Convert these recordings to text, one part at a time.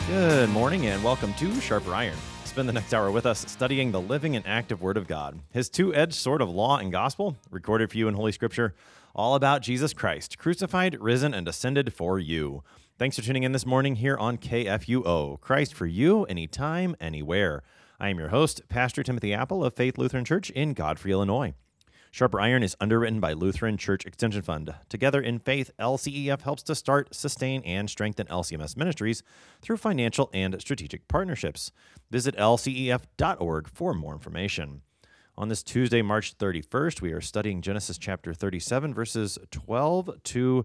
Good morning and welcome to Sharper Iron. Spend the next hour with us studying the living and active Word of God, His two-edged sword of law and gospel, recorded for you in Holy Scripture, all about Jesus Christ, crucified, risen, and ascended for you. Thanks for tuning in this morning here on KFUO, Christ for you, anytime, anywhere. I am your host, Pastor Timothy Apple of Faith Lutheran Church in Godfrey, Illinois. Sharper Iron is underwritten by Lutheran Church Extension Fund. Together in Faith, LCEF helps to start, sustain, and strengthen LCMS ministries through financial and strategic partnerships. Visit lcef.org for more information. On this Tuesday, March 31st, we are studying Genesis chapter 37, verses 12 to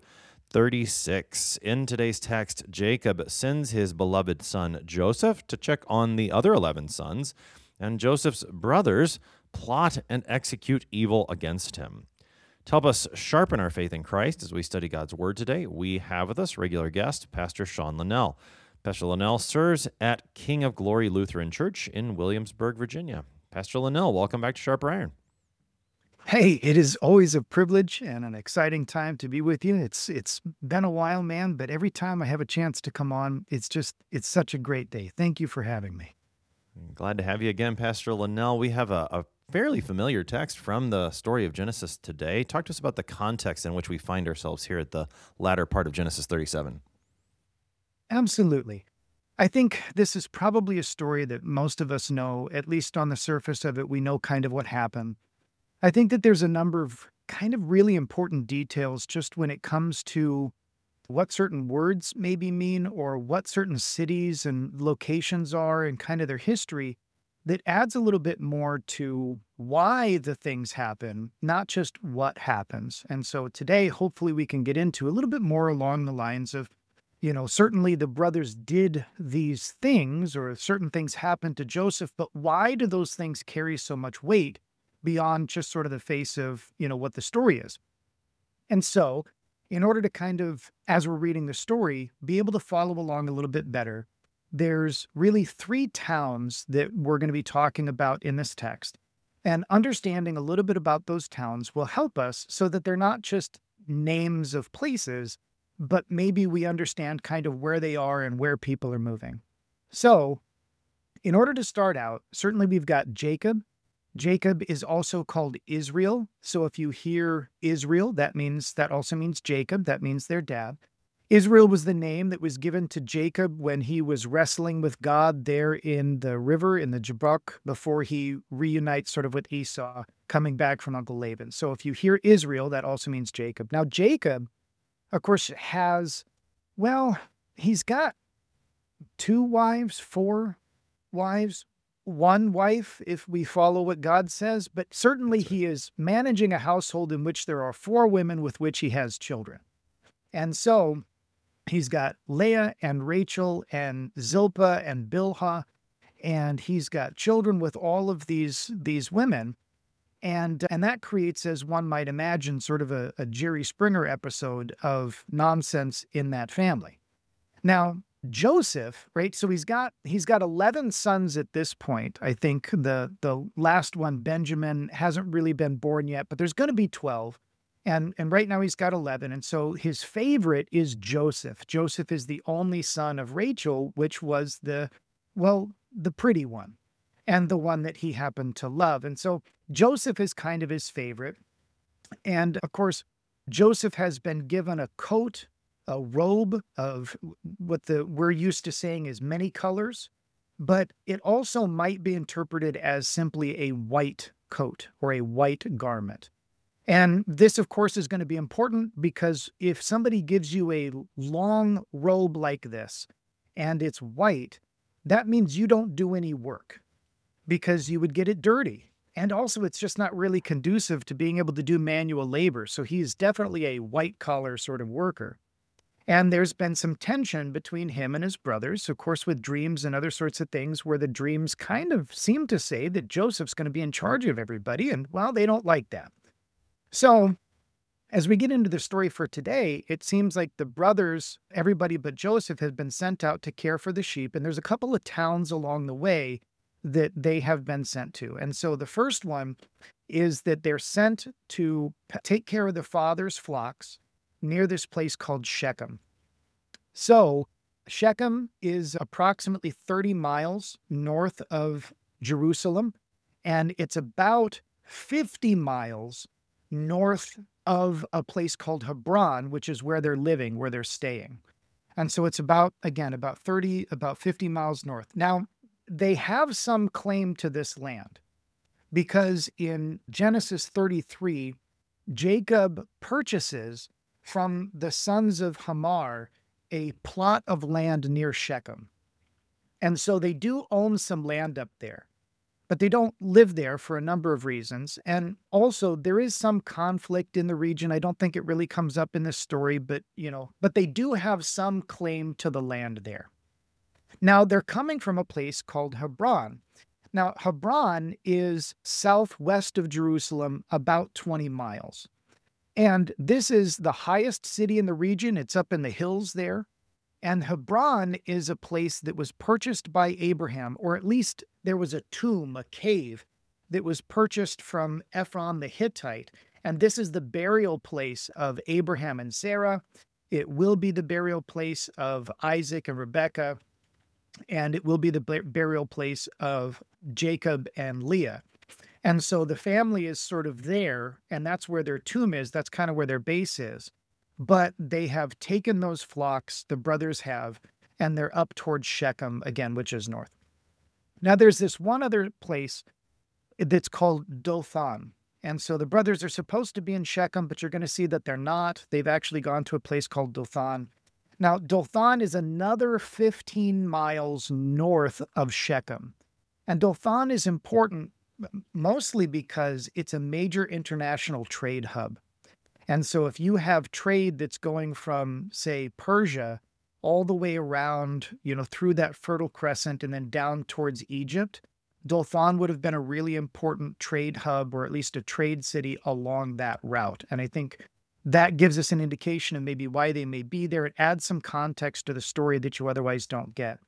36. In today's text, Jacob sends his beloved son Joseph to check on the other 11 sons, and Joseph's brothers plot and execute evil against him. To help us sharpen our faith in Christ as we study God's Word today, we have with us regular guest, Pastor Sean Linnell. Pastor Linnell serves at King of Glory Lutheran Church in Williamsburg, Virginia. Pastor Linnell, welcome back to Sharper Iron. Hey, it is always a privilege and an exciting time to be with you. It's been a while, man, but every time I have a chance to come on, it's such a great day. Thank you for having me. Glad to have you again, Pastor Linnell. We have a fairly familiar text from the story of Genesis today. Talk to us about the context in which we find ourselves here at the latter part of Genesis 37. Absolutely. I think this is probably a story that most of us know, at least on the surface of it, we know kind of what happened. I think that there's a number of kind of really important details just when it comes to what certain words maybe mean or what certain cities and locations are and kind of their history that adds a little bit more to why the things happen, not just what happens. And so today, hopefully, we can get into a little bit more along the lines of, certainly the brothers did these things or certain things happened to Joseph, but why do those things carry so much weight beyond just sort of the face of, what the story is? And so, in order to kind of, as we're reading the story, be able to follow along a little bit better, there's really three towns that we're going to be talking about in this text. And understanding a little bit about those towns will help us so that they're not just names of places, but maybe we understand kind of where they are and where people are moving. So, in order to start out, certainly we've got Jacob. Jacob is also called Israel. So if you hear Israel, that also means Jacob. That means their dad. Israel was the name that was given to Jacob when he was wrestling with God there in the river, in the Jabbok, before he reunites sort of with Esau, coming back from Uncle Laban. So if you hear Israel, that also means Jacob. Now, Jacob, of course, he's got 2 wives, 4 wives, 1 wife, if we follow what God says, but certainly he is managing a household in which there are 4 women with which he has children. And so he's got Leah and Rachel and Zilpah and Bilhah, and he's got children with all of these women. And that creates, as one might imagine, sort of a Jerry Springer episode of nonsense in that family. Now, Joseph, right? So he's got 11 sons at this point. I think the last one, Benjamin, hasn't really been born yet, but there's going to be 12. And right now he's got 11. And so his favorite is Joseph. Joseph is the only son of Rachel, which was the pretty one and the one that he happened to love. And so Joseph is kind of his favorite. And of course, Joseph has been given a coat, a robe of what we're used to saying is many colors, but it also might be interpreted as simply a white coat or a white garment. And this, of course, is going to be important because if somebody gives you a long robe like this and it's white, that means you don't do any work because you would get it dirty. And also, it's just not really conducive to being able to do manual labor. So he's definitely a white-collar sort of worker. And there's been some tension between him and his brothers, of course, with dreams and other sorts of things where the dreams kind of seem to say that Joseph's going to be in charge of everybody. And, well, they don't like that. So as we get into the story for today, it seems like the brothers, everybody but Joseph, has been sent out to care for the sheep. And there's a couple of towns along the way that they have been sent to. And so the first one is that they're sent to take care of the father's flocks near this place called Shechem. So Shechem is approximately 30 miles north of Jerusalem, and it's about 50 miles north of a place called Hebron, which is where they're living, where they're staying. And so it's about, again, about 50 miles north. Now, they have some claim to this land because in Genesis 33, Jacob purchases from the sons of Hamor a plot of land near Shechem. And so they do own some land up there, but they don't live there for a number of reasons. And also, there is some conflict in the region. I don't think it really comes up in this story, but they do have some claim to the land there. Now, they're coming from a place called Hebron. Now, Hebron is southwest of Jerusalem, about 20 miles. And this is the highest city in the region. It's up in the hills there. And Hebron is a place that was purchased by Abraham, or at least there was a tomb, a cave, that was purchased from Ephron the Hittite. And this is the burial place of Abraham and Sarah. It will be the burial place of Isaac and Rebekah. And it will be the burial place of Jacob and Leah. And so the family is sort of there, and that's where their tomb is. That's kind of where their base is. But they have taken those flocks, the brothers have, and they're up towards Shechem again, which is north. Now there's this one other place that's called Dothan. And so the brothers are supposed to be in Shechem, but you're going to see that they're not. They've actually gone to a place called Dothan. Now, Dothan is another 15 miles north of Shechem. And Dothan is important mostly because it's a major international trade hub. And so if you have trade that's going from, say, Persia all the way around, through that Fertile Crescent and then down towards Egypt, Dothan would have been a really important trade hub, or at least a trade city along that route. And I think that gives us an indication of maybe why they may be there. It adds some context to the story that you otherwise don't get.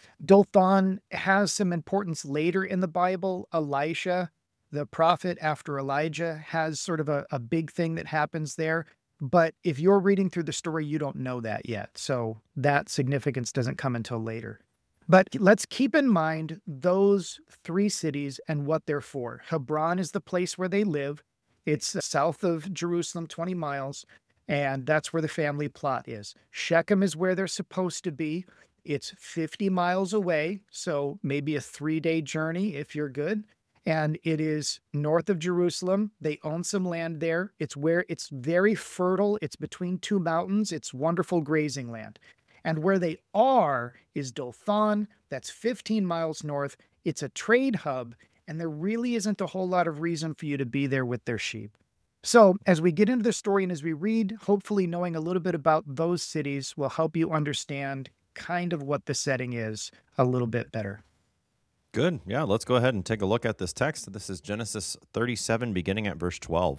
Dothan has some importance later in the Bible. Elisha, the prophet after Elijah, has sort of a big thing that happens there. But if you're reading through the story, you don't know that yet. So that significance doesn't come until later. But let's keep in mind those three cities and what they're for. Hebron is the place where they live. It's south of Jerusalem, 20 miles, and that's where the family plot is. Shechem is where they're supposed to be. It's 50 miles away, so maybe a 3-day journey if you're good. And it is north of Jerusalem. They own some land there. It's very fertile. It's between two mountains. It's wonderful grazing land. And where they are is Dothan. That's 15 miles north. It's a trade hub, and there really isn't a whole lot of reason for you to be there with their sheep. So as we get into the story and as we read, hopefully knowing a little bit about those cities will help you understand kind of what the setting is a little bit better. Good. Yeah, let's go ahead and take a look at this text. This is Genesis 37, beginning at verse 12.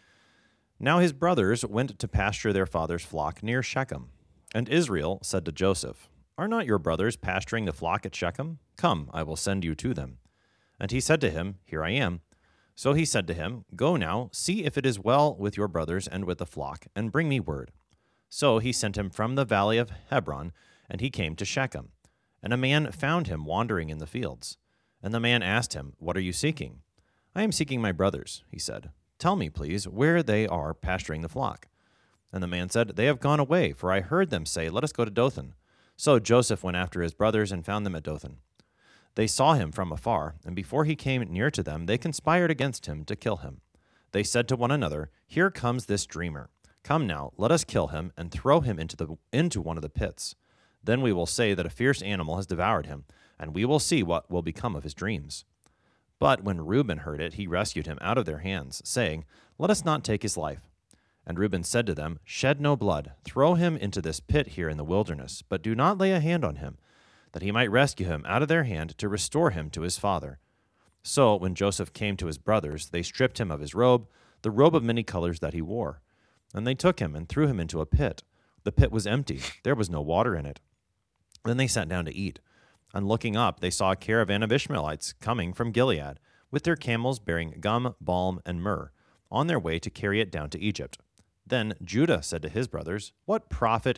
Now his brothers went to pasture their father's flock near Shechem. And Israel said to Joseph, Are not your brothers pasturing the flock at Shechem? Come, I will send you to them. And he said to him, Here I am. So he said to him, Go now, see if it is well with your brothers and with the flock, and bring me word. So he sent him from the valley of Hebron, and he came to Shechem. And a man found him wandering in the fields. And the man asked him, What are you seeking? I am seeking my brothers, he said. Tell me, please, where they are pasturing the flock. And the man said, They have gone away, for I heard them say, Let us go to Dothan. So Joseph went after his brothers and found them at Dothan. They saw him from afar, and before he came near to them, they conspired against him to kill him. They said to one another, Here comes this dreamer. Come now, let us kill him and throw him into one of the pits. Then we will say that a fierce animal has devoured him, and we will see what will become of his dreams. But when Reuben heard it, he rescued him out of their hands, saying, Let us not take his life. And Reuben said to them, Shed no blood, throw him into this pit here in the wilderness, but do not lay a hand on him, that he might rescue him out of their hand to restore him to his father. So when Joseph came to his brothers, they stripped him of his robe, the robe of many colors that he wore. And they took him and threw him into a pit. The pit was empty, there was no water in it. Then they sat down to eat. And looking up, they saw a caravan of Ishmaelites coming from Gilead, with their camels bearing gum, balm, and myrrh, on their way to carry it down to Egypt. Then Judah said to his brothers, What profit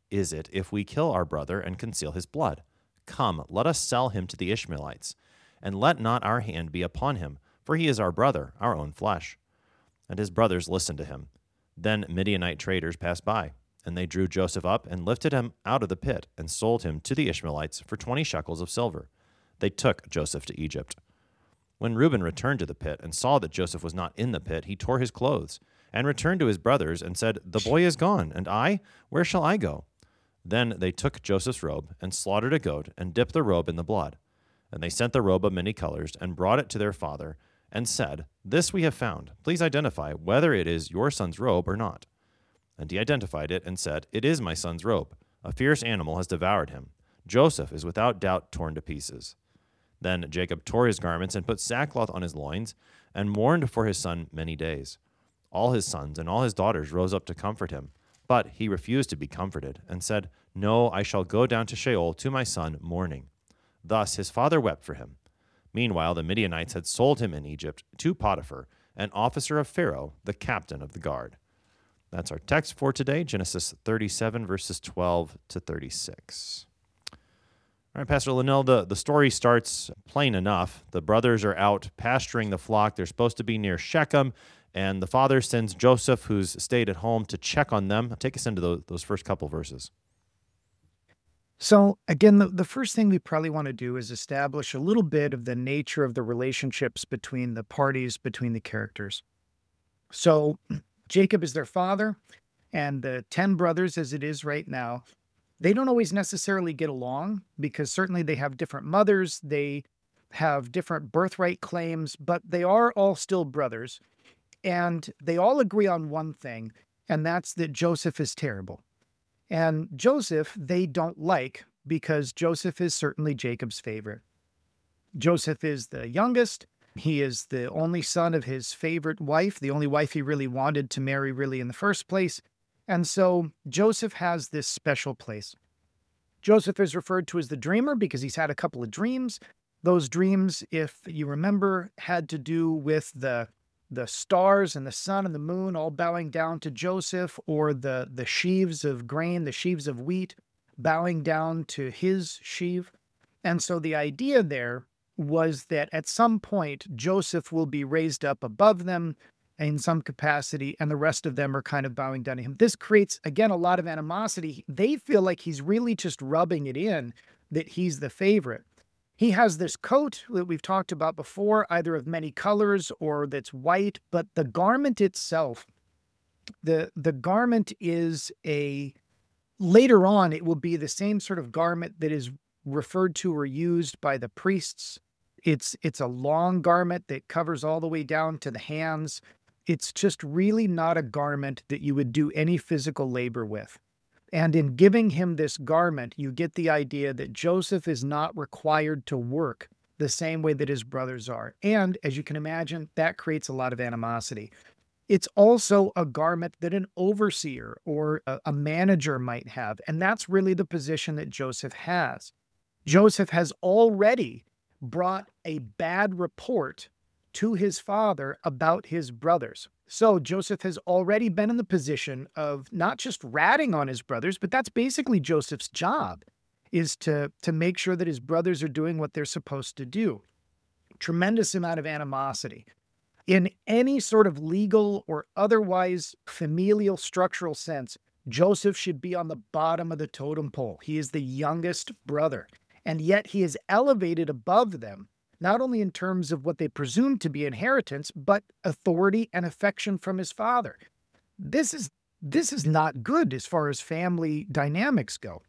is it if we kill our brother and conceal his blood? Come, let us sell him to the Ishmaelites, and let not our hand be upon him, for he is our brother, our own flesh." And his brothers listened to him. Then Midianite traders passed by, and they drew Joseph up and lifted him out of the pit and sold him to the Ishmaelites for 20 shekels of silver. They took Joseph to Egypt. When Reuben returned to the pit and saw that Joseph was not in the pit, he tore his clothes and returned to his brothers and said, "The boy is gone, and I? Where shall I go?" Then they took Joseph's robe and slaughtered a goat and dipped the robe in the blood. And they sent the robe of many colors and brought it to their father and said, "This we have found. Please identify whether it is your son's robe or not." And he identified it and said, "It is my son's robe. A fierce animal has devoured him. Joseph is without doubt torn to pieces." Then Jacob tore his garments and put sackcloth on his loins and mourned for his son many days. All his sons and all his daughters rose up to comfort him, but he refused to be comforted and said, "No, I shall go down to Sheol to my son mourning." Thus his father wept for him. Meanwhile, the Midianites had sold him in Egypt to Potiphar, an officer of Pharaoh, the captain of the guard. That's our text for today, Genesis 37, verses 12 to 36. All right, Pastor Linnell, the story starts plain enough. The brothers are out pasturing the flock. They're supposed to be near Shechem, and the father sends Joseph, who's stayed at home, to check on them. Take us into those first couple verses. So again, the first thing we probably want to do is establish a little bit of the nature of the relationships between the parties, between the characters. So Jacob is their father, and the 10 brothers, as it is right now, they don't always necessarily get along because certainly they have different mothers, they have different birthright claims, but they are all still brothers. And they all agree on one thing, and that's that Joseph is terrible. And Joseph, they don't like because Joseph is certainly Jacob's favorite. Joseph is the youngest. He is the only son of his favorite wife, the only wife he really wanted to marry really in the first place. And so Joseph has this special place. Joseph is referred to as the dreamer because he's had a couple of dreams. Those dreams, if you remember, had to do with the stars and the sun and the moon all bowing down to Joseph, or the sheaves of grain, the sheaves of wheat bowing down to his sheaf. And so the idea there was that at some point, Joseph will be raised up above them in some capacity, and the rest of them are kind of bowing down to him. This creates, again, a lot of animosity. They feel like he's really just rubbing it in that he's the favorite. He has this coat that we've talked about before, either of many colors or that's white, but the garment itself, the garment is later on, it will be the same sort of garment that is referred to or used by the priests. It's a long garment that covers all the way down to the hands. It's just really not a garment that you would do any physical labor with. And in giving him this garment, you get the idea that Joseph is not required to work the same way that his brothers are. And as you can imagine, that creates a lot of animosity. It's also a garment that an overseer or a manager might have. And that's really the position that Joseph has. Joseph has already brought a bad report to his father about his brothers. So Joseph has already been in the position of not just ratting on his brothers, but that's basically Joseph's job, is to make sure that his brothers are doing what they're supposed to do. Tremendous amount of animosity. In any sort of legal or otherwise familial structural sense, Joseph should be on the bottom of the totem pole. He is the youngest brother, and yet he is elevated above them, not only in terms of what they presume to be inheritance, but authority and affection from his father. This is not good as far as family dynamics go.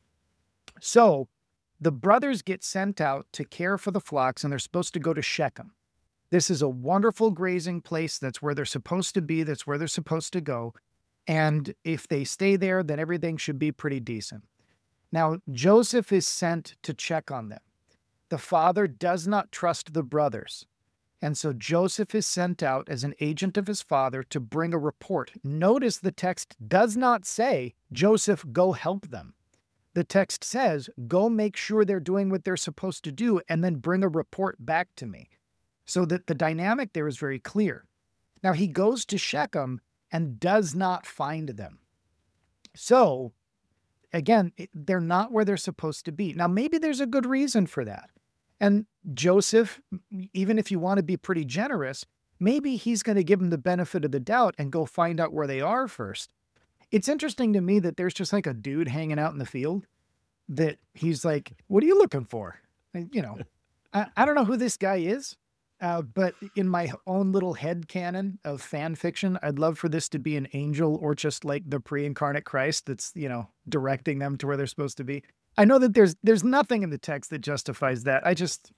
So the brothers get sent out to care for the flocks, and they're supposed to go to Shechem. This is a wonderful grazing place. That's where they're supposed to be. That's where they're supposed to go. And if they stay there, then everything should be pretty decent. Now, Joseph is sent to check on them. The father does not trust the brothers. And so Joseph is sent out as an agent of his father to bring a report. Notice the text does not say, Joseph, go help them. The text says, go make sure they're doing what they're supposed to do and then bring a report back to me. So that the dynamic there is very clear. Now he goes to Shechem and does not find them. So again, they're not where they're supposed to be. Now, maybe there's a good reason for that. And Joseph, even if you want to be pretty generous, maybe he's going to give them the benefit of the doubt and go find out where they are first. It's interesting to me that there's just like a dude hanging out in the field that he's like, what are you looking for? And, I don't know who this guy is, but in my own little head canon of fan fiction, I'd love for this to be an angel or just like the pre-incarnate Christ that's, directing them to where they're supposed to be. I know that there's nothing in the text that justifies that. I just,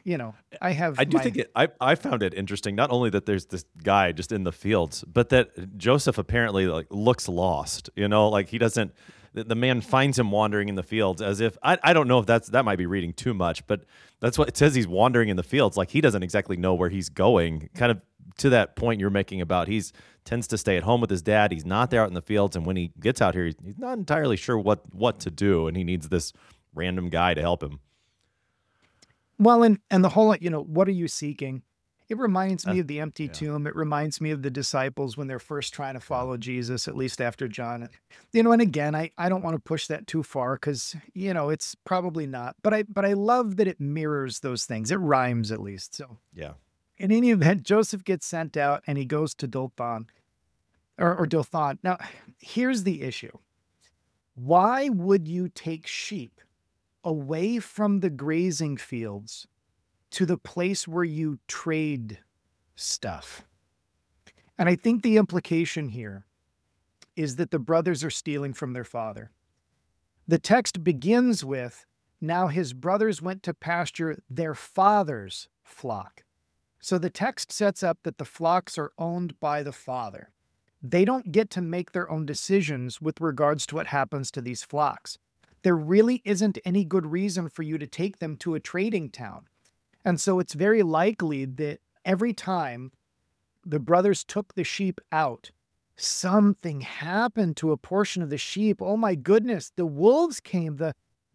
I found it interesting, not only that there's this guy just in the fields, but that Joseph apparently looks lost, like he doesn't, the man finds him wandering in the fields as if, I don't know if that might be reading too much, but that's what it says. He's wandering in the fields. Like he doesn't exactly know where he's going, kind of to that point you're making about tends to stay at home with his dad. He's not there out in the fields. And when he gets out here, he's not entirely sure what to do. And he needs this random guy to help him. Well, and the whole, what are you seeking? It reminds me of the empty tomb. It reminds me of the disciples when they're first trying to follow Jesus, at least after John. And again, I don't want to push that too far because, it's probably not. But I love that it mirrors those things. It rhymes at least. So yeah. In any event, Joseph gets sent out and he goes to Dothan or Dothan. Now, here's the issue. Why would you take sheep away from the grazing fields to the place where you trade stuff? And I think the implication here is that the brothers are stealing from their father. The text begins with, now his brothers went to pasture their father's flock. So the text sets up that the flocks are owned by the father. They don't get to make their own decisions with regards to what happens to these flocks. There really isn't any good reason for you to take them to a trading town. And so it's very likely that every time the brothers took the sheep out, something happened to a portion of the sheep. Oh my goodness, the wolves came, the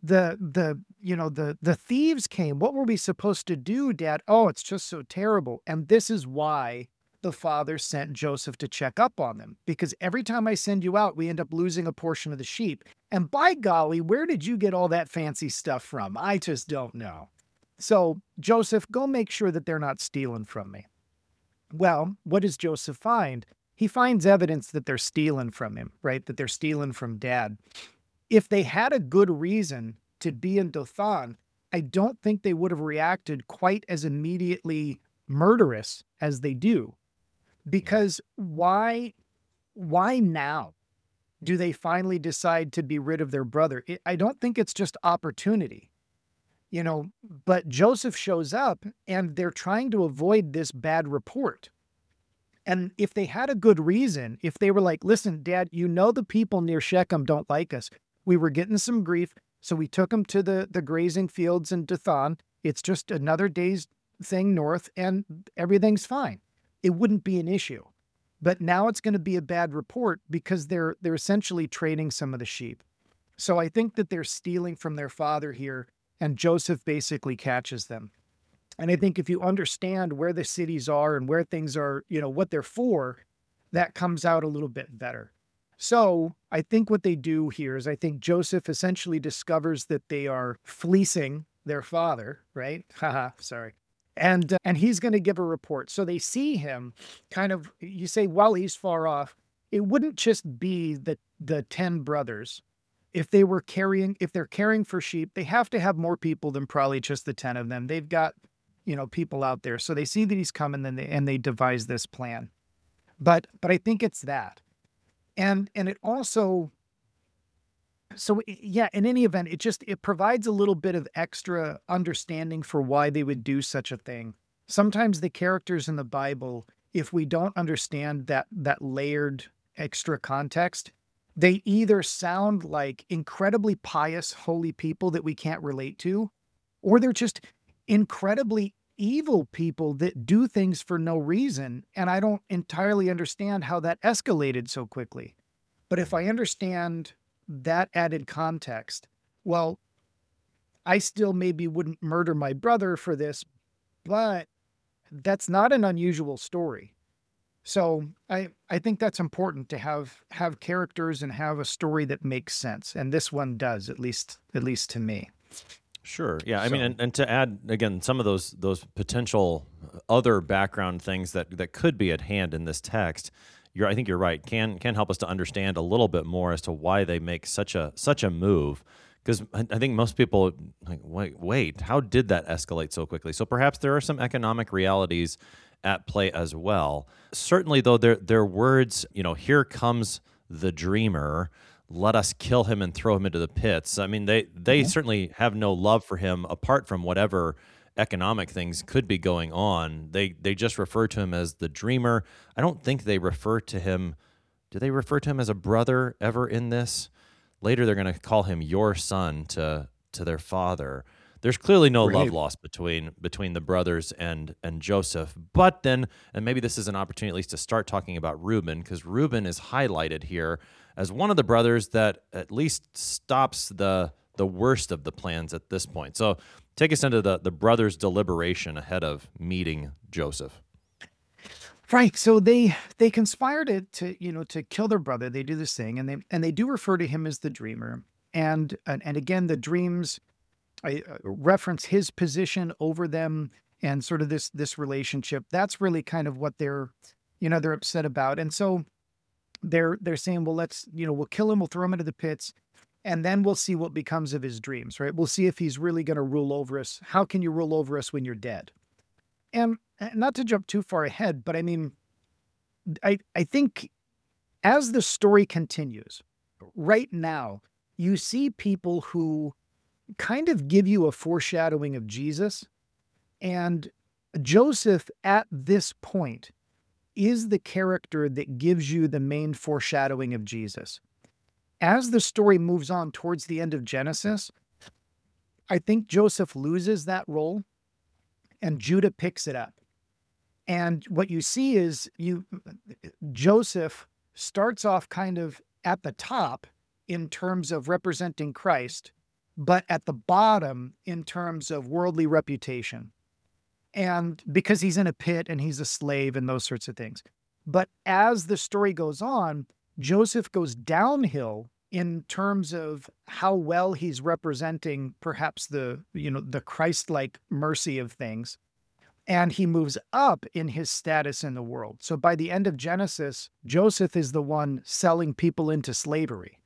thieves came. What were we supposed to do, Dad? Oh, it's just so terrible. And this is why the father sent Joseph to check up on them, because every time I send you out, we end up losing a portion of the sheep. And by golly, where did you get all that fancy stuff from? I just don't know. So Joseph, go make sure that they're not stealing from me. Well, what does Joseph find? He finds evidence that they're stealing from him, right? That they're stealing from Dad. If they had a good reason to be in Dothan, I don't think they would have reacted quite as immediately murderous as they do. Because why now do they finally decide to be rid of their brother? I don't think it's just opportunity, but Joseph shows up and they're trying to avoid this bad report. And if they had a good reason, if they were like, listen, Dad, the people near Shechem don't like us. We were getting some grief, so we took them to the grazing fields in Dothan. It's just another day's thing north and everything's fine. It wouldn't be an issue. But now it's going to be a bad report because they're essentially trading some of the sheep. So I think that they're stealing from their father here, and Joseph basically catches them. And I think if you understand where the cities are and where things are, what they're for, that comes out a little bit better. So I think what they do here is I think Joseph essentially discovers that they are fleecing their father, right? Haha, sorry. And he's going to give a report. So they see him kind of, you say, well, he's far off. It wouldn't just be the 10 brothers. If they're caring for sheep, they have to have more people than probably just the 10 of them. They've got, people out there. So they see that he's coming and they devise this plan. But I think it's that. And it also, so yeah, in any event, it provides a little bit of extra understanding for why they would do such a thing. Sometimes the characters in the Bible, if we don't understand that layered extra context, they either sound like incredibly pious, holy people that we can't relate to, or they're just incredibly evil people that do things for no reason. And I don't entirely understand how that escalated so quickly. But if I understand that added context, well, I still maybe wouldn't murder my brother for this, but that's not an unusual story. So I think that's important to have characters and have a story that makes sense. And this one does, at least to me. Sure. Yeah. I mean, So and to add again some of those potential other background things that could be at hand in this text, I think you're right. Can help us to understand a little bit more as to why they make such a move. Because I think most people like, wait, how did that escalate so quickly? So perhaps there are some economic realities at play as well. Certainly, though, their words, here comes the dreamer, let us kill him and throw him into the pits. I mean, they Mhm. certainly have no love for him apart from whatever economic things could be going on. They just refer to him as the dreamer. I don't think they refer to him. Do they refer to him as a brother ever in this? Later, they're going to call him your son to their father. There's clearly no love Right. lost between the brothers and Joseph. But then, and maybe this is an opportunity at least to start talking about Reuben, because Reuben is highlighted here as one of the brothers that at least stops the worst of the plans at this point. So take us into the brothers' deliberation ahead of meeting Joseph. Right. So they conspired to kill their brother. They do this thing, and they do refer to him as the dreamer. And again, the dreams reference his position over them and sort of this relationship. That's really kind of what they're upset about. And so they're saying, well, we'll kill him, we'll throw him into the pits, and then we'll see what becomes of his dreams, right? We'll see if he's really going to rule over us. How can you rule over us when you're dead? And not to jump too far ahead, but I mean, I think as the story continues, right now, you see people who kind of give you a foreshadowing of Jesus. And Joseph, at this point, is the character that gives you the main foreshadowing of Jesus. As the story moves on towards the end of Genesis, I think Joseph loses that role and Judah picks it up. And what you see is Joseph starts off kind of at the top in terms of representing Christ, but at the bottom in terms of worldly reputation. And because he's in a pit and he's a slave and those sorts of things. But as the story goes on, Joseph goes downhill in terms of how well he's representing perhaps the Christ-like mercy of things. And he moves up in his status in the world. So by the end of Genesis, Joseph is the one selling people into slavery.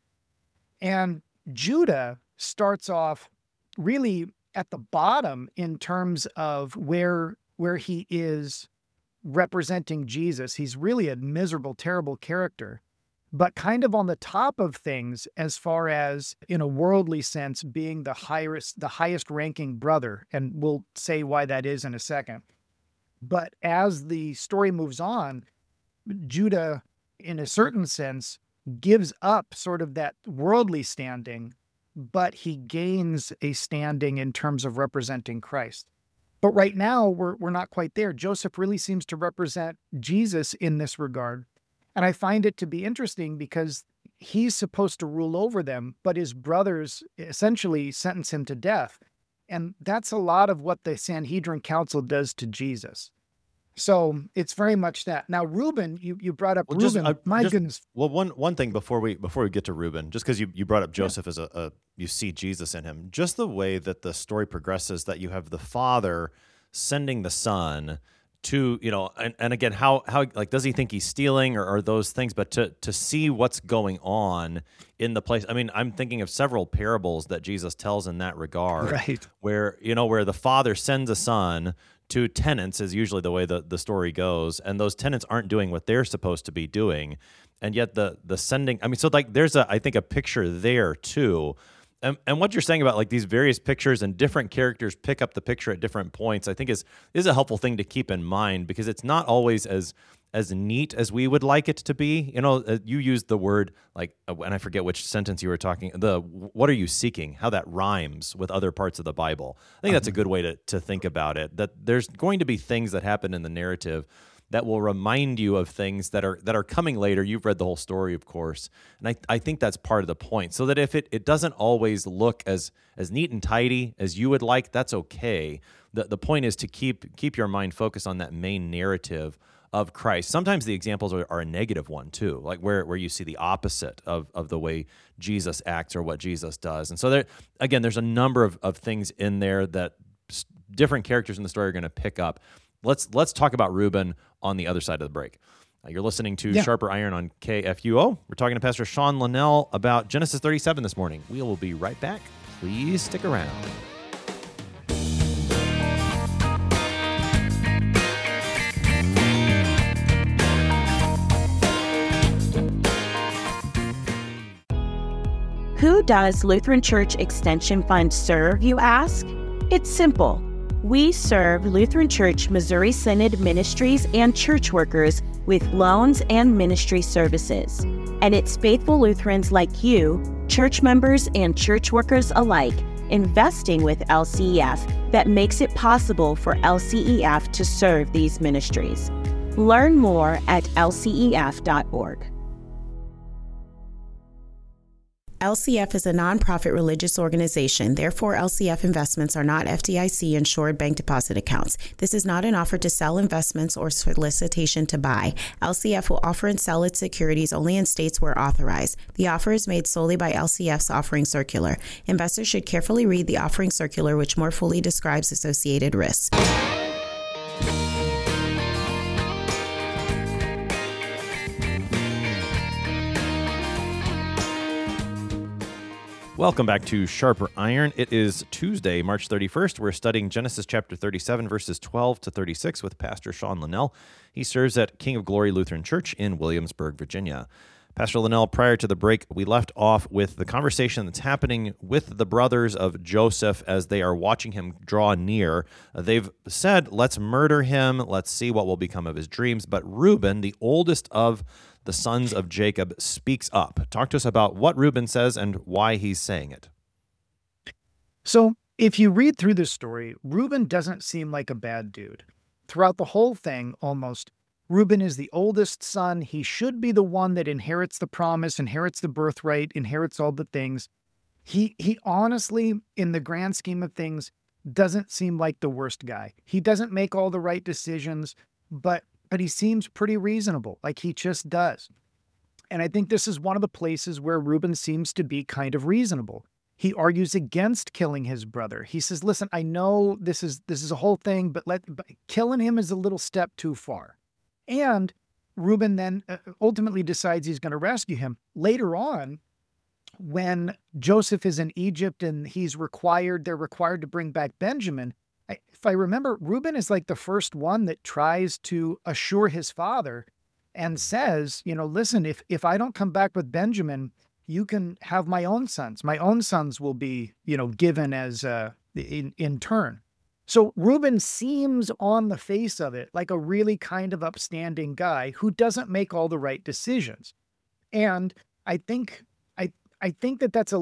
And Judah starts off really at the bottom in terms of where he is representing Jesus. He's really a miserable, terrible character, but kind of on the top of things as far as in a worldly sense being the highest ranking brother. And we'll say why that is in a second. But as the story moves on, Judah, in a certain sense, gives up sort of that worldly standing, but he gains a standing in terms of representing Christ. But right now, we're not quite there. Joseph really seems to represent Jesus in this regard. And I find it to be interesting because he's supposed to rule over them, but his brothers essentially sentence him to death. And that's a lot of what the Sanhedrin Council does to Jesus. So it's very much that. Now, Reuben, you brought up Well, Reuben. My goodness. one thing before we get to Reuben, just because you brought up Yeah. Joseph as you see Jesus in him, just the way that the story progresses, that you have the father sending the son to and again how like does he think he's stealing or those things, but to see what's going on in the place. I mean, I'm thinking of several parables that Jesus tells in that regard, Right. where the father sends a son to tenants is usually the way the story goes, and those tenants aren't doing what they're supposed to be doing, and yet the sending. I mean, so like there's I think a picture there too, and what you're saying about like these various pictures and different characters pick up the picture at different points, I think is a helpful thing to keep in mind because it's not always as neat as we would like it to be. You used the word like, and I forget which sentence you were talking. What are you seeking? How that rhymes with other parts of the Bible. I think that's a good way to think about it. That there's going to be things that happen in the narrative that will remind you of things that are coming later. You've read the whole story, of course, and I think that's part of the point. So that if it doesn't always look as neat and tidy as you would like, that's okay. The point is to keep your mind focused on that main narrative of Christ. Sometimes the examples are a negative one too, like where you see the opposite of the way Jesus acts or what Jesus does. And so there's a number of things in there that different characters in the story are going to pick up. Let's talk about Reuben on the other side of the break. You're listening to Sharper Iron on KFUO. We're talking to Pastor Sean Linnell about Genesis 37 this morning. We will be right back. Please stick around. Who does Lutheran Church Extension Fund serve, you ask? It's simple. We serve Lutheran Church Missouri Synod ministries and church workers with loans and ministry services. And it's faithful Lutherans like you, church members and church workers alike, investing with LCEF that makes it possible for LCEF to serve these ministries. Learn more at lcef.org. LCF is a nonprofit religious organization. Therefore, LCF investments are not FDIC-insured bank deposit accounts. This is not an offer to sell investments or solicitation to buy. LCF will offer and sell its securities only in states where authorized. The offer is made solely by LCF's offering circular. Investors should carefully read the offering circular, which more fully describes associated risks. Welcome back to Sharper Iron. It is Tuesday, March 31st. We're studying Genesis chapter 37, verses 12 to 36 with Pastor Sean Linnell. He serves at King of Glory Lutheran Church in Williamsburg, Virginia. Pastor Linnell, prior to the break, we left off with the conversation that's happening with the brothers of Joseph as they are watching him draw near. They've said, let's murder him. Let's see what will become of his dreams. But Reuben, the oldest of the sons of Jacob, speaks up. Talk to us about what Reuben says and why he's saying it. So if you read through this story, Reuben doesn't seem like a bad dude. Throughout the whole thing, almost, Reuben is the oldest son. He should be the one that inherits the promise, inherits the birthright, inherits all the things. He honestly, in the grand scheme of things, doesn't seem like the worst guy. He doesn't make all the right decisions, but he seems pretty reasonable, like he just does. And I think this is one of the places where Reuben seems to be kind of reasonable. He argues against killing his brother. He says, listen, I know this is a whole thing, but killing him is a little step too far. And Reuben then ultimately decides he's going to rescue him. Later on, when Joseph is in Egypt and they're required to bring back Benjamin, if I remember, Reuben is like the first one that tries to assure his father and says, listen, if I don't come back with Benjamin, you can have my own sons. My own sons will be, given as in turn. So Reuben seems on the face of it like a really kind of upstanding guy who doesn't make all the right decisions. And I think that that's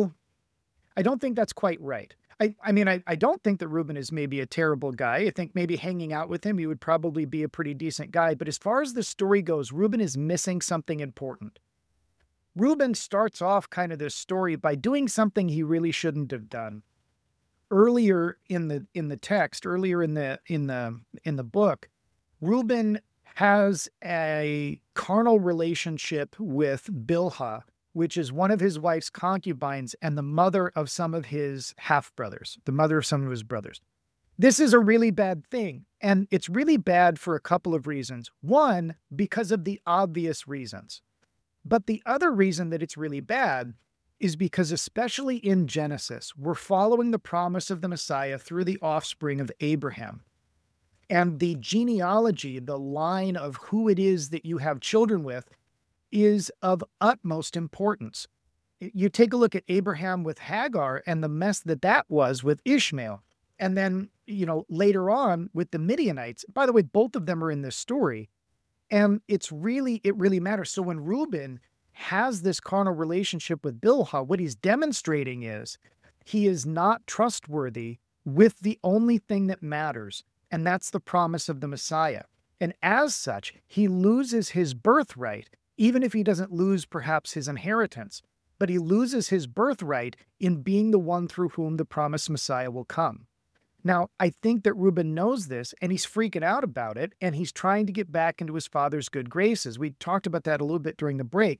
I don't think that's quite right. I don't think that Reuben is maybe a terrible guy. I think maybe hanging out with him, he would probably be a pretty decent guy. But as far as the story goes, Reuben is missing something important. Reuben starts off kind of this story by doing something he really shouldn't have done. Earlier in the text, earlier in the book, Reuben has a carnal relationship with Bilhah, which is one of his wife's concubines and the mother of some of his half-brothers, the mother of some of his brothers. This is a really bad thing, and it's really bad for a couple of reasons. One, because of the obvious reasons. But the other reason that it's really bad is because, especially in Genesis, we're following the promise of the Messiah through the offspring of Abraham. And the genealogy, the line of who it is that you have children with, is of utmost importance. You take a look at Abraham with Hagar and the mess that was with Ishmael. And then, later on with the Midianites. By the way, both of them are in this story. And it really matters. So when Reuben has this carnal relationship with Bilhah, what he's demonstrating is he is not trustworthy with the only thing that matters, and that's the promise of the Messiah. And as such, he loses his birthright, even if he doesn't lose perhaps his inheritance. But he loses his birthright in being the one through whom the promised Messiah will come. Now, I think that Reuben knows this, and he's freaking out about it, and he's trying to get back into his father's good graces. We talked about that a little bit during the break.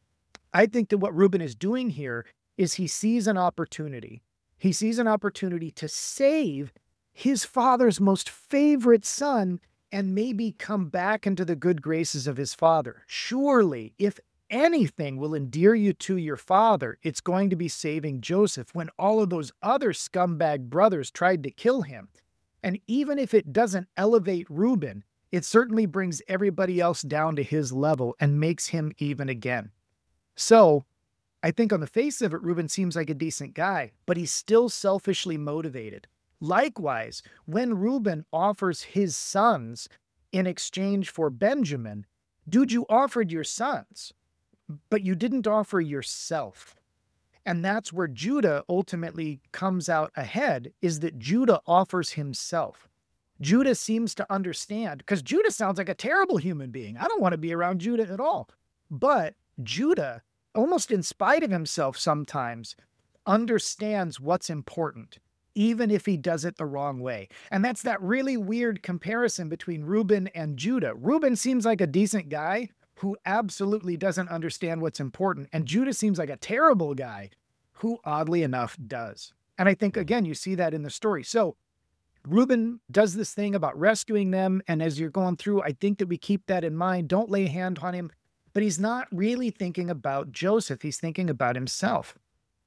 I think that what Reuben is doing here is he sees an opportunity. He sees an opportunity to save his father's most favorite son and maybe come back into the good graces of his father. Surely, if anything will endear you to your father, it's going to be saving Joseph when all of those other scumbag brothers tried to kill him. And even if it doesn't elevate Reuben, it certainly brings everybody else down to his level and makes him even again. So I think on the face of it, Reuben seems like a decent guy, but he's still selfishly motivated. Likewise, when Reuben offers his sons in exchange for Benjamin, dude, you offered your sons, but you didn't offer yourself. And that's where Judah ultimately comes out ahead, is that Judah offers himself. Judah seems to understand, because Judah sounds like a terrible human being. I don't want to be around Judah at all. But Judah, almost in spite of himself sometimes, understands what's important, even if he does it the wrong way. And that's that really weird comparison between Reuben and Judah. Reuben seems like a decent guy who absolutely doesn't understand what's important. And Judah seems like a terrible guy who, oddly enough, does. And I think, again, you see that in the story. So Reuben does this thing about rescuing them. And as you're going through, I think that we keep that in mind. Don't lay a hand on him. But he's not really thinking about Joseph. He's thinking about himself.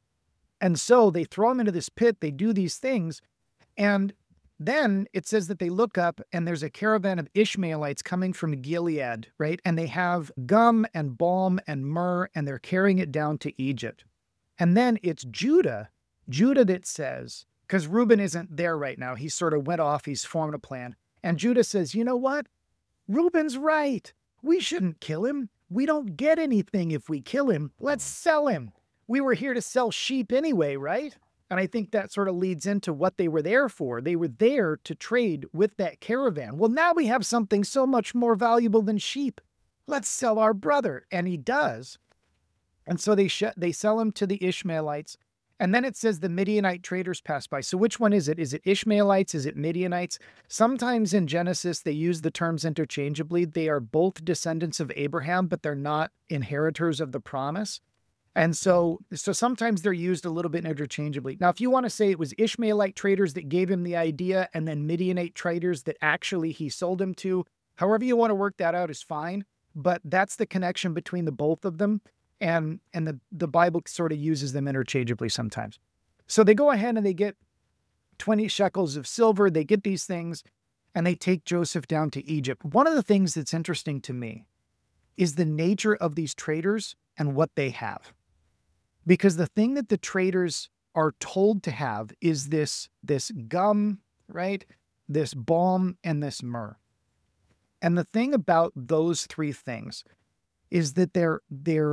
And so they throw him into this pit. They do these things. And then it says that they look up and there's a caravan of Ishmaelites coming from Gilead, right? And they have gum and balm and myrrh, and they're carrying it down to Egypt. And then it's Judah that says, because Reuben isn't there right now. He sort of went off. He's formed a plan. And Judah says, you know what? Reuben's right. We shouldn't kill him. We don't get anything if we kill him. Let's sell him. We were here to sell sheep anyway, right? And I think that sort of leads into what they were there for. They were there to trade with that caravan. Well, now we have something so much more valuable than sheep. Let's sell our brother. And he does. And so they sell him to the Ishmaelites. And then it says the Midianite traders pass by. So which one is it? Is it Ishmaelites? Is it Midianites? Sometimes in Genesis, they use the terms interchangeably. They are both descendants of Abraham, but they're not inheritors of the promise. And so sometimes they're used a little bit interchangeably. Now, if you want to say it was Ishmaelite traders that gave him the idea and then Midianite traders that actually he sold him to, however you want to work that out is fine. But that's the connection between the both of them. And the Bible sort of uses them interchangeably sometimes. So they go ahead and they get 20 shekels of silver. They get these things and they take Joseph down to Egypt. One of the things that's interesting to me is the nature of these traders and what they have. Because the thing that the traders are told to have is this gum, right? This balm and this myrrh. And the thing about those three things is that they're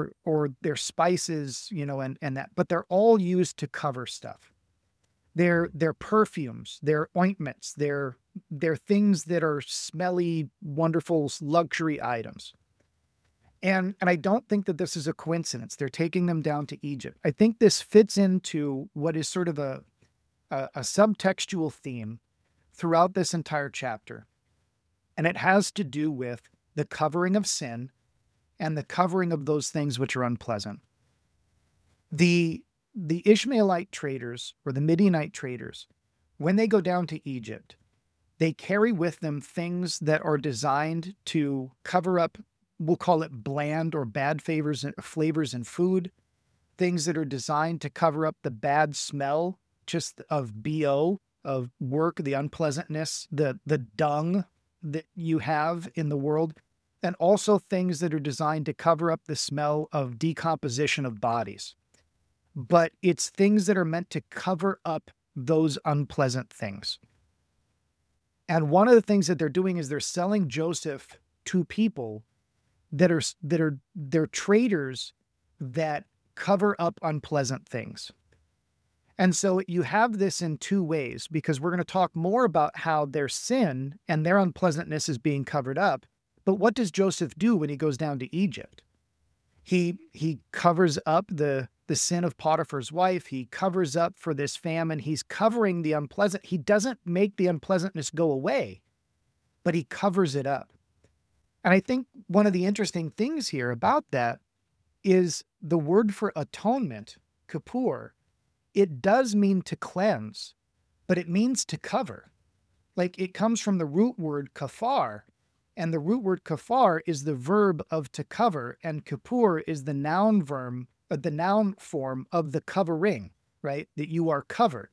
spices, and that, but they're all used to cover stuff. They're perfumes, they're ointments, they're things that are smelly, wonderful luxury items. And I don't think that this is a coincidence. They're taking them down to Egypt. I think this fits into what is sort of a subtextual theme throughout this entire chapter. And it has to do with the covering of sin and the covering of those things which are unpleasant. The Ishmaelite traders or the Midianite traders, when they go down to Egypt, they carry with them things that are designed to cover up, we'll call it bland or bad flavors in food, things that are designed to cover up the bad smell just of BO, of work, the unpleasantness, the dung that you have in the world, and also things that are designed to cover up the smell of decomposition of bodies. But it's things that are meant to cover up those unpleasant things. And one of the things that they're doing is they're selling Joseph to people they're traders that cover up unpleasant things. And so you have this in two ways, because we're going to talk more about how their sin and their unpleasantness is being covered up. But what does Joseph do when he goes down to Egypt? He covers up the sin of Potiphar's wife. He covers up for this famine. He's covering the unpleasant. He doesn't make the unpleasantness go away, but he covers it up. And I think one of the interesting things here about that is the word for atonement, kippur. It does mean to cleanse, but it means to cover. Like, it comes from the root word kafar, and the root word kafar is the verb of to cover, and kippur is the noun form of the covering, right? That you are covered.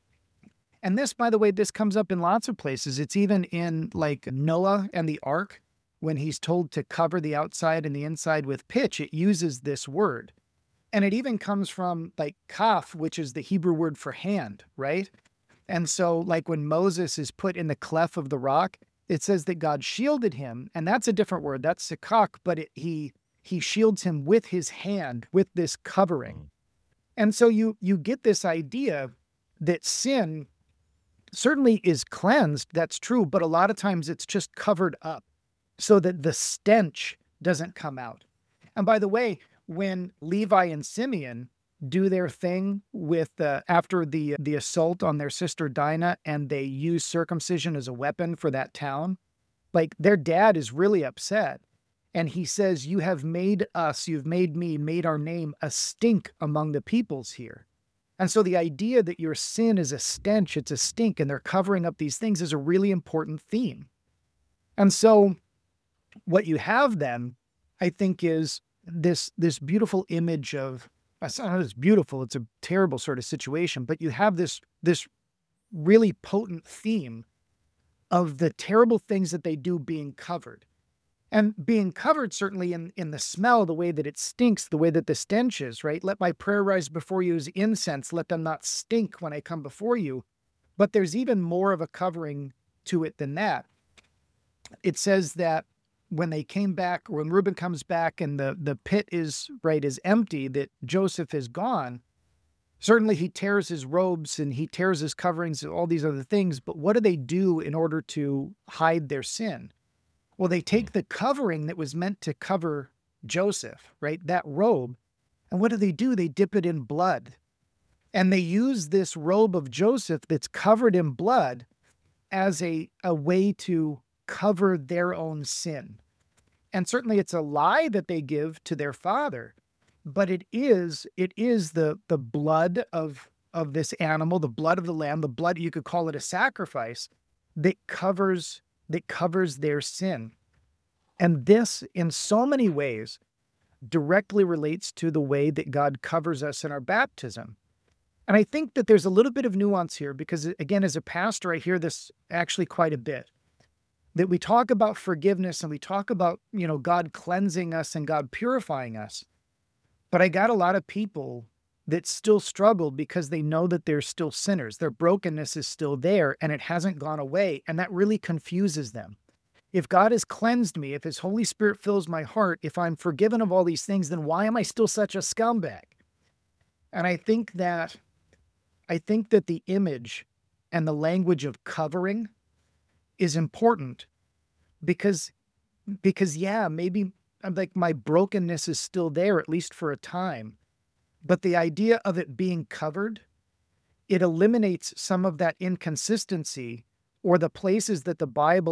And this, by the way, this comes up in lots of places. It's even in like Noah and the ark, when he's told to cover the outside and the inside with pitch, it uses this word. And it even comes from like kaf, which is the Hebrew word for hand, right? And so like when Moses is put in the cleft of the rock, it says that God shielded him, and that's a different word. That's sikak, but he shields him with his hand, with this covering. And so you get this idea that sin certainly is cleansed, that's true, but a lot of times it's just covered up so that the stench doesn't come out. And by the way, when Levi and Simeon do their thing with after the assault on their sister Dinah, and they use circumcision as a weapon for that town, like their dad is really upset. And he says, you've made me, made our name a stink among the peoples here. And so the idea that your sin is a stench, it's a stink, and they're covering up these things is a really important theme. And so what you have then, I think, is this beautiful image of, it's not as beautiful, it's a terrible sort of situation, but you have this really potent theme of the terrible things that they do being covered. And being covered certainly in the smell, the way that it stinks, the way that the stench is, right? Let my prayer rise before you as incense. Let them not stink when I come before you. But there's even more of a covering to it than that. It says that when they came back, or when Reuben comes back and the pit is empty, that Joseph is gone, certainly he tears his robes and he tears his coverings and all these other things. But what do they do in order to hide their sin? Well, they take the covering that was meant to cover Joseph, right? That robe. And what do? They dip it in blood. And they use this robe of Joseph that's covered in blood as a way to cover their own sin. And certainly it's a lie that they give to their father, but it is the blood of this animal, the blood of the lamb, the blood, you could call it a sacrifice, that covers their sin. And this, in so many ways, directly relates to the way that God covers us in our baptism. And I think that there's a little bit of nuance here, because again, as a pastor, I hear this actually quite a bit, that we talk about forgiveness and we talk about, God cleansing us and God purifying us. But I got a lot of people that still struggle because they know that they're still sinners. Their brokenness is still there and it hasn't gone away. And that really confuses them. If God has cleansed me, if his Holy Spirit fills my heart, if I'm forgiven of all these things, then why am I still such a scumbag? And I think that the image and the language of covering is important because yeah, maybe I'm like, my brokenness is still there, at least for a time. But the idea of it being covered, it eliminates some of that inconsistency, or the places that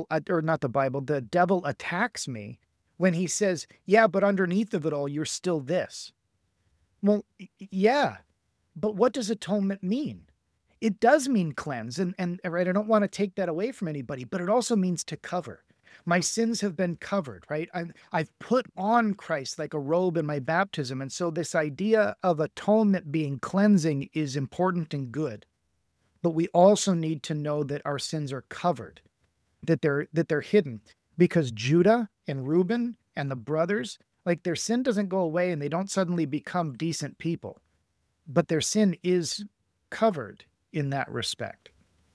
the devil attacks me when he says, yeah, but underneath of it all, you're still this. Well, yeah, but what does atonement mean? It does mean cleanse, and right, I don't want to take that away from anybody, but it also means to cover. My sins have been covered, right? I've put on Christ like a robe in my baptism, and so this idea of atonement being cleansing is important and good. But we also need to know that our sins are covered, that they're hidden, because Judah and Reuben and the brothers, like, their sin doesn't go away and they don't suddenly become decent people, but their sin is covered in that respect.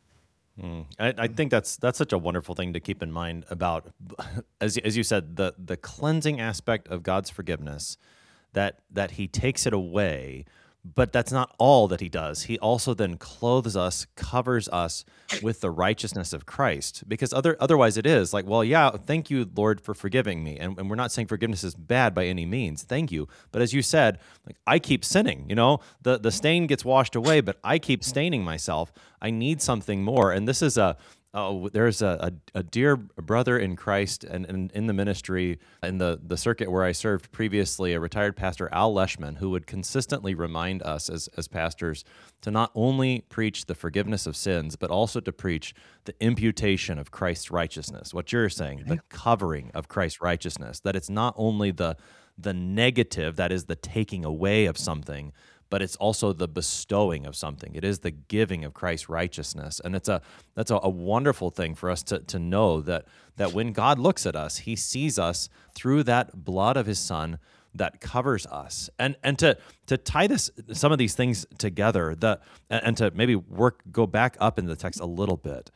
I think that's such a wonderful thing to keep in mind about, as you said, the cleansing aspect of God's forgiveness, that he takes it away, But that's not all that he does. He also then clothes us, covers us with the righteousness of Christ. Because otherwise it is like, well, yeah, thank you, Lord, for forgiving me. And we're not saying forgiveness is bad by any means. Thank you. But as you said, like, I keep sinning, the stain gets washed away, but I keep staining myself. I need something more. And this is there's a dear brother in Christ and in the ministry, in the circuit where I served previously, a retired pastor, Al Leishman, who would consistently remind us as pastors to not only preach the forgiveness of sins, but also to preach the imputation of Christ's righteousness. What you're saying, the covering of Christ's righteousness, that it's not only the negative, that is the taking away of something, but it's also the bestowing of something. It is the giving of Christ's righteousness. And that's a wonderful thing for us to know that when God looks at us, he sees us through that blood of his son that covers us. And to tie some of these things together, and to maybe go back up in the text a little bit,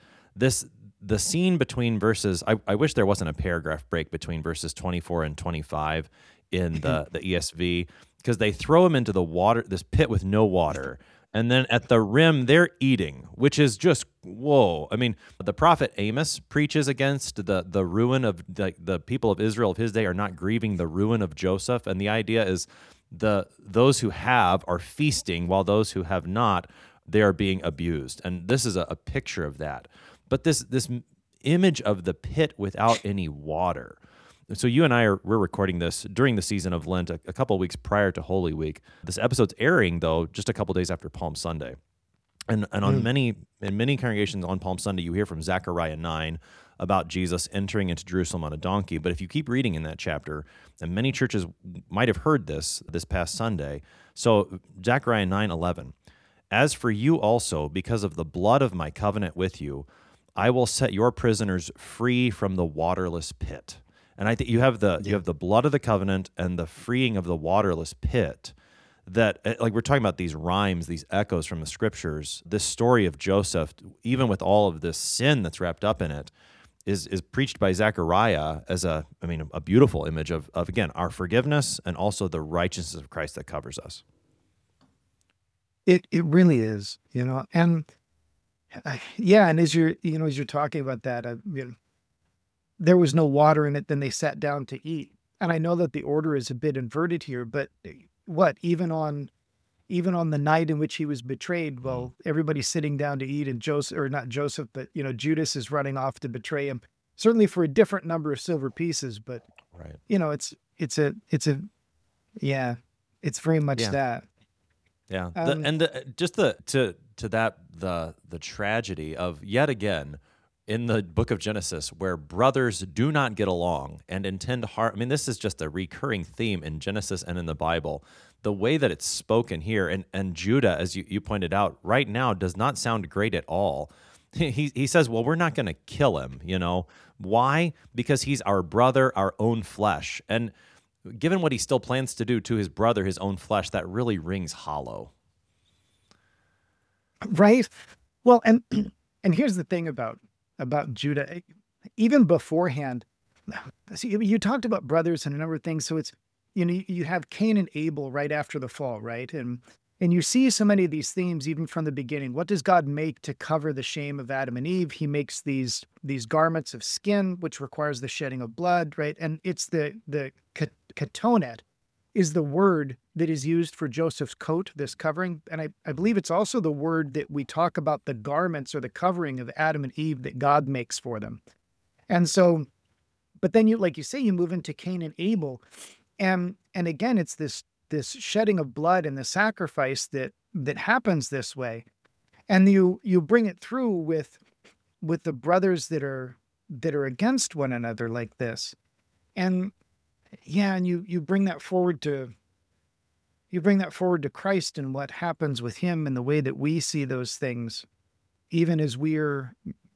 the scene between verses, I wish there wasn't a paragraph break between verses 24 and 25 in the ESV, because they throw him into the water, this pit with no water. And then at the rim, they're eating, which is just, whoa. I mean, the prophet Amos preaches against the ruin of the people of Israel of his day are not grieving the ruin of Joseph. And the idea is those who have are feasting, while those who have not, they are being abused. And this is a picture of that. But this image of the pit without any water. So you and we're recording this during the season of Lent, a couple of weeks prior to Holy Week. This episode's airing, though, just a couple days after Palm Sunday. And in many congregations on Palm Sunday, you hear from Zechariah 9 about Jesus entering into Jerusalem on a donkey. But if you keep reading in that chapter, and many churches might have heard this past Sunday. So Zechariah 9:11, "As for you also, because of the blood of my covenant with you, I will set your prisoners free from the waterless pit." And I think you have the blood of the covenant and the freeing of the waterless pit. That, like, we're talking about these rhymes, these echoes from the scriptures. This story of Joseph, even with all of this sin that's wrapped up in it, is preached by Zechariah as a beautiful image of again our forgiveness and also the righteousness of Christ that covers us. It really is, and and as you're talking about that, there was no water in it, then they sat down to eat. And I know that the order is a bit inverted here, but even on the night in which he was betrayed, well, everybody's sitting down to eat, and Judas is running off to betray him, certainly for a different number of silver pieces, but right. It's very much that. Yeah. The tragedy of, yet again, in the book of Genesis, where brothers do not get along and intend harm. I mean, this is just a recurring theme in Genesis and in the Bible. The way that it's spoken here, and Judah, as you pointed out, right now does not sound great at all. He says, well, we're not going to kill him, Why? Because he's our brother, our own flesh. And given what he still plans to do to his brother, his own flesh, that really rings hollow. Right? Well, and here's the thing about Judah, even beforehand. So you talked about brothers and a number of things. So it's, you have Cain and Abel right after the fall, right? And you see so many of these themes even from the beginning. What does God make to cover the shame of Adam and Eve? He makes these garments of skin, which requires the shedding of blood, right? And it's the ketonet is the word that is used for Joseph's coat, this covering. And I believe it's also the word that we talk about the garments or the covering of Adam and Eve that God makes for them. And so, but then you move into Cain and Abel. And again, it's this shedding of blood and the sacrifice that happens this way. And you bring it through with the brothers that are against one another like this. And you bring that forward to Christ and what happens with him and the way that we see those things, even as we're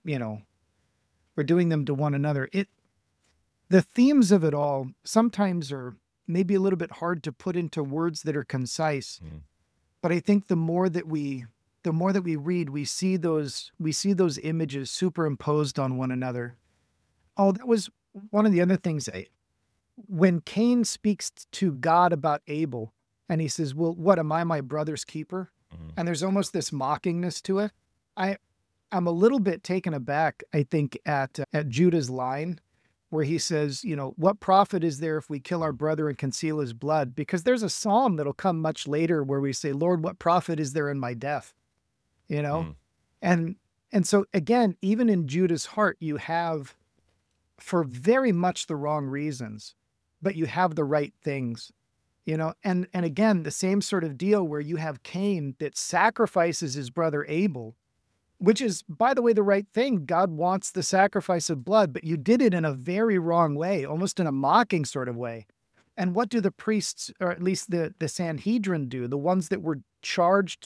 doing them to one another. The themes of it all sometimes are maybe a little bit hard to put into words that are concise. But I think the more that we read, we see those images superimposed on one another. Oh, that was one of the other things. When Cain speaks to God about Abel, And he says, well, what, am I my brother's keeper? And there's almost this mockingness to it. I'm a little bit taken aback, I think, at Judah's line where he says, what profit is there if we kill our brother and conceal his blood? Because there's a psalm that'll come much later where we say, Lord, what profit is there in my death? And so again, even in Judah's heart, you have, for very much the wrong reasons, but you have the right things. And again, the same sort of deal where you have Cain that sacrifices his brother Abel, which is, by the way, the right thing. God wants the sacrifice of blood, but you did it in a very wrong way, almost in a mocking sort of way. And what do the priests, or at least the Sanhedrin do, the ones that were charged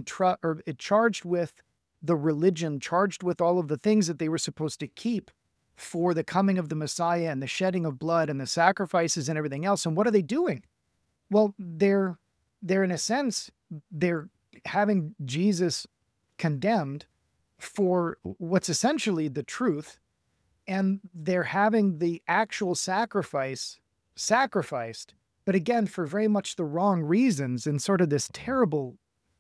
charged with the religion, charged with all of the things that they were supposed to keep for the coming of the Messiah and the shedding of blood and the sacrifices and everything else? And what are they doing? Well, they're in a sense, they're having Jesus condemned for what's essentially the truth, and they're having the actual sacrifice sacrificed, but again, for very much the wrong reasons, and sort of this terrible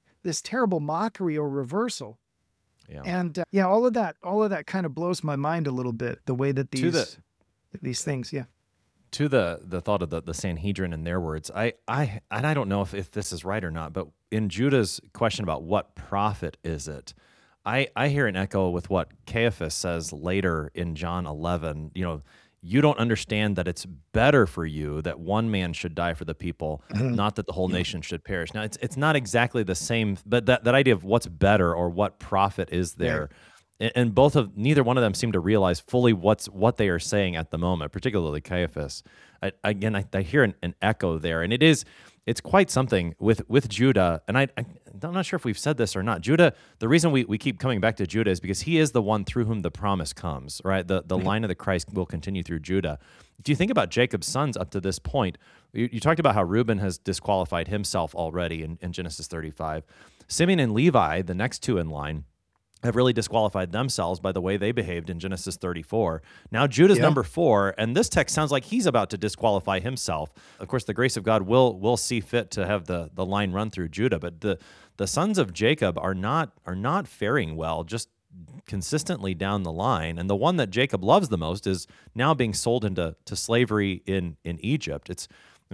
mockery or reversal. Yeah. And all of that kind of blows my mind a little bit, the way that these things, yeah. To the thought of the Sanhedrin and their words, I don't know if this is right or not, but in Judah's question about what profit is it, I hear an echo with what Caiaphas says later in John 11. You don't understand that it's better for you that one man should die for the people, not that the whole nation should perish. Now, it's not exactly the same, but that idea of what's better or what profit is there. Yeah. And neither one of them seem to realize fully what they are saying at the moment, particularly Caiaphas. I hear an echo there, and it's quite something with Judah. And I'm not sure if we've said this or not. Judah, the reason we keep coming back to Judah is because he is the one through whom the promise comes, right? The line of the Christ will continue through Judah. Do you think about Jacob's sons up to this point? You talked about how Reuben has disqualified himself already in Genesis 35. Simeon and Levi, the next two in line, have really disqualified themselves by the way they behaved in Genesis 34. Now Judah's number 4, and this text sounds like he's about to disqualify himself. Of course, the grace of God will see fit to have the line run through Judah, but the sons of Jacob are not faring well, just consistently down the line. And the one that Jacob loves the most is now being sold into slavery in Egypt.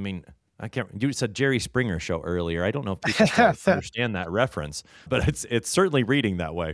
You said Jerry Springer show earlier. I don't know if people understand that reference, but it's certainly reading that way.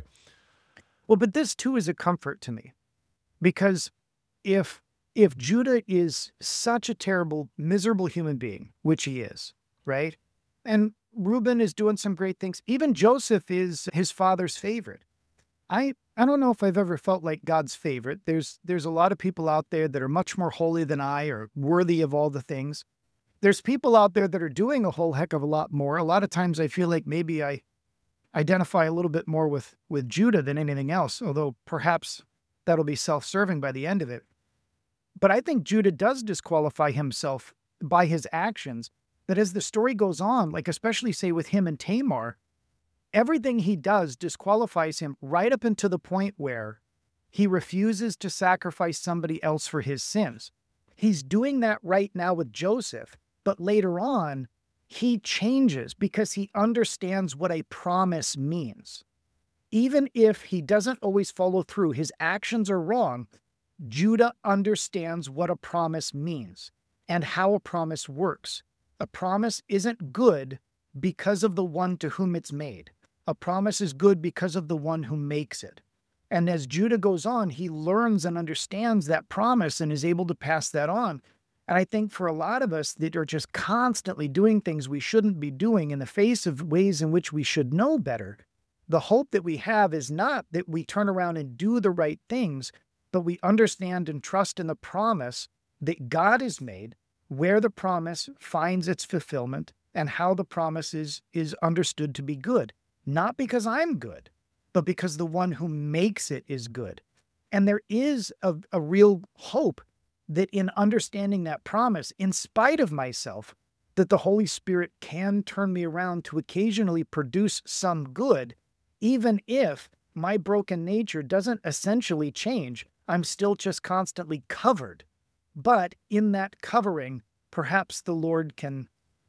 Well, but this too is a comfort to me, because if Judah is such a terrible, miserable human being, which he is, right? And Reuben is doing some great things. Even Joseph is his father's favorite. I don't know if I've ever felt like God's favorite. There's a lot of people out there that are much more holy than I, or worthy of all the things. There's people out there that are doing a whole heck of a lot more. A lot of times I feel like maybe I identify a little bit more with Judah than anything else, although perhaps that'll be self-serving by the end of it. But I think Judah does disqualify himself by his actions, that as the story goes on, like especially say with him and Tamar, everything he does disqualifies him right up until the point where he refuses to sacrifice somebody else for his sins. He's doing that right now with Joseph, but later on, he changes because he understands what a promise means. Even if he doesn't always follow through, his actions are wrong, Judah understands what a promise means and how a promise works. A promise isn't good because of the one to whom it's made. A promise is good because of the one who makes it. And as Judah goes on, he learns and understands that promise and is able to pass that on. And I think for a lot of us that are just constantly doing things we shouldn't be doing in the face of ways in which we should know better, the hope that we have is not that we turn around and do the right things, but we understand and trust in the promise that God has made, where the promise finds its fulfillment, and how the promise is understood to be good. Not because I'm good, but because the one who makes it is good. And there is a real hope that in understanding that promise, in spite of myself, that the Holy Spirit can turn me around to occasionally produce some good, even if my broken nature doesn't essentially change. I'm still just constantly covered. But in that covering, perhaps the Lord can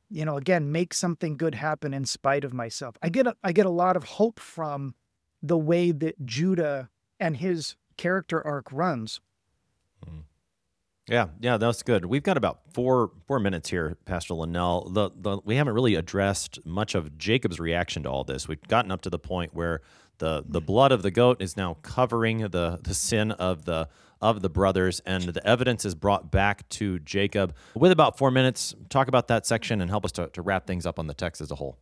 again, make something good happen in spite of myself. I get a lot of hope from the way that Judah and his character arc runs. Yeah, that's good. We've got about four minutes here, Pastor Linnell. We haven't really addressed much of Jacob's reaction to all this. We've gotten up to the point where the blood of the goat is now covering the sin of the brothers, and the evidence is brought back to Jacob. With about 4 minutes, talk about that section and help us to wrap things up on the text as a whole.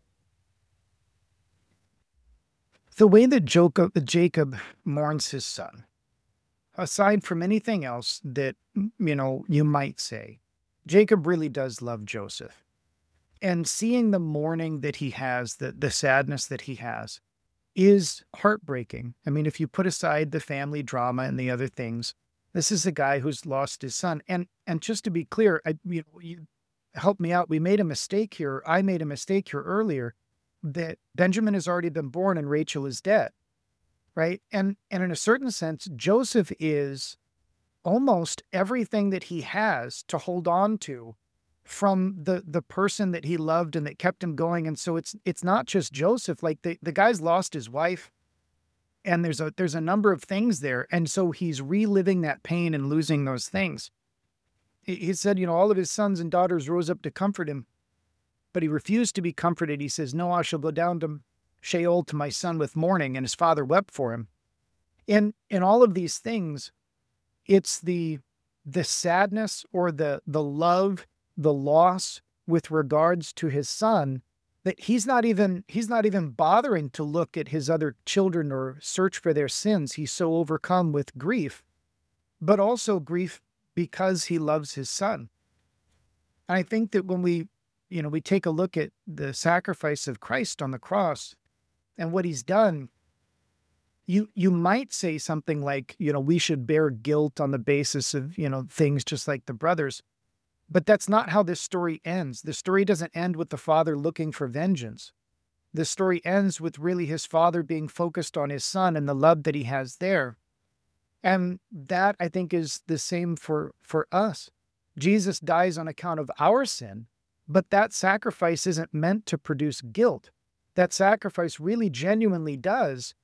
The way that Jacob mourns his son, aside from anything else that, you might say, Jacob really does love Joseph. And seeing the mourning that he has, the sadness that he has, is heartbreaking. I mean, if you put aside the family drama and the other things, this is a guy who's lost his son. And just to be clear, you help me out. We made a mistake here. I made a mistake here earlier that Benjamin has already been born and Rachel is dead, right? And in a certain sense, Joseph is almost everything that he has to hold on to from the person that he loved and that kept him going. And so it's not just Joseph. Like the guy's lost his wife, and there's a number of things there. And so he's reliving that pain and losing those things. He said, all of his sons and daughters rose up to comfort him, but he refused to be comforted. He says, no, I shall go down to Sheol to my son with mourning. And his father wept for him. In all of these things, it's the sadness or the love, the loss with regards to his son, that he's not even bothering to look at his other children or search for their sins. He's so overcome with grief, but also grief because he loves his son. And I think that when we take a look at the sacrifice of Christ on the cross and what he's done, you might say something like, we should bear guilt on the basis of, things just like the brothers. But that's not how this story ends. The story doesn't end with the father looking for vengeance. The story ends with really his father being focused on his son and the love that he has there. And that, I think, is the same for us. Jesus dies on account of our sin, but that sacrifice isn't meant to produce guilt. That sacrifice really genuinely does.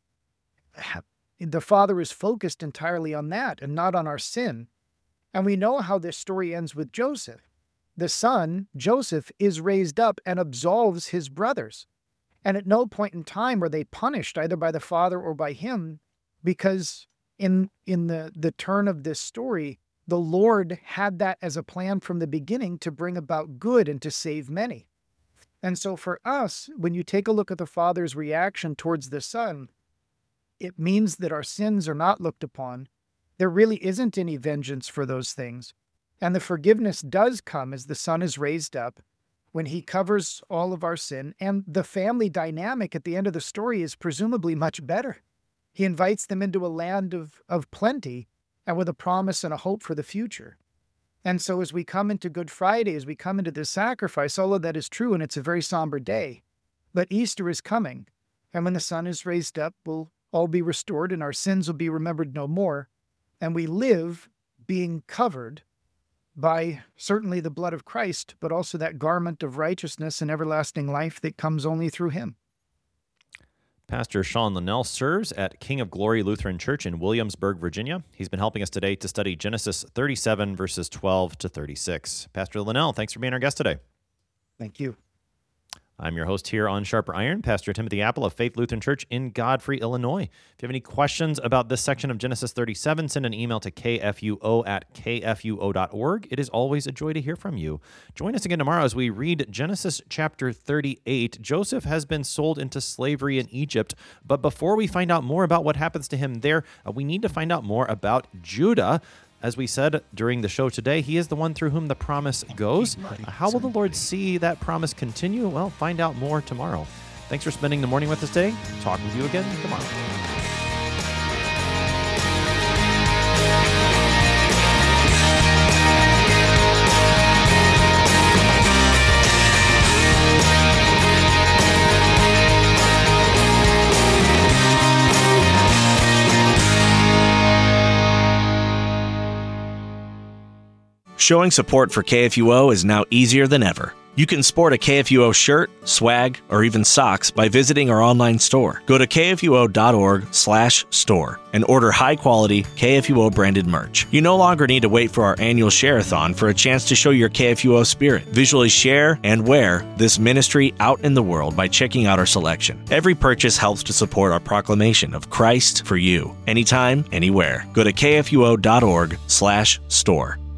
The Father is focused entirely on that and not on our sin. And we know how this story ends with Joseph. The son, Joseph, is raised up and absolves his brothers. And at no point in time were they punished either by the father or by him, because in the turn of this story, the Lord had that as a plan from the beginning to bring about good and to save many. And so for us, when you take a look at the father's reaction towards the son, it means that our sins are not looked upon. There really isn't any vengeance for those things. And the forgiveness does come as the son is raised up, when he covers all of our sin. And the family dynamic at the end of the story is presumably much better. He invites them into a land of plenty and with a promise and a hope for the future. And so as we come into Good Friday, as we come into this sacrifice, all of that is true, and it's a very somber day. But Easter is coming, and when the son is raised up, we'll all be restored and our sins will be remembered no more. And we live being covered by certainly the blood of Christ, but also that garment of righteousness and everlasting life that comes only through him. Pastor Sean Linnell serves at King of Glory Lutheran Church in Williamsburg, Virginia. He's been helping us today to study Genesis 37, verses 12 to 36. Pastor Linnell, thanks for being our guest today. Thank you. I'm your host here on Sharper Iron, Pastor Timothy Apple of Faith Lutheran Church in Godfrey, Illinois. If you have any questions about this section of Genesis 37, send an email to kfuo@kfuo.org. It is always a joy to hear from you. Join us again tomorrow as we read Genesis chapter 38. Joseph has been sold into slavery in Egypt, but before we find out more about what happens to him there, we need to find out more about Judah. As we said during the show today, he is the one through whom the promise goes. How will the Lord see that promise continue? Well, find out more tomorrow. Thanks for spending the morning with us today. Talk with you again tomorrow. Showing support for KFUO is now easier than ever. You can sport a KFUO shirt, swag, or even socks by visiting our online store. Go to kfuo.org/store and order high-quality KFUO branded merch. You no longer need to wait for our annual share-a-thon for a chance to show your KFUO spirit. Visually share and wear this ministry out in the world by checking out our selection. Every purchase helps to support our proclamation of Christ for you, anytime, anywhere. Go to kfuo.org/store.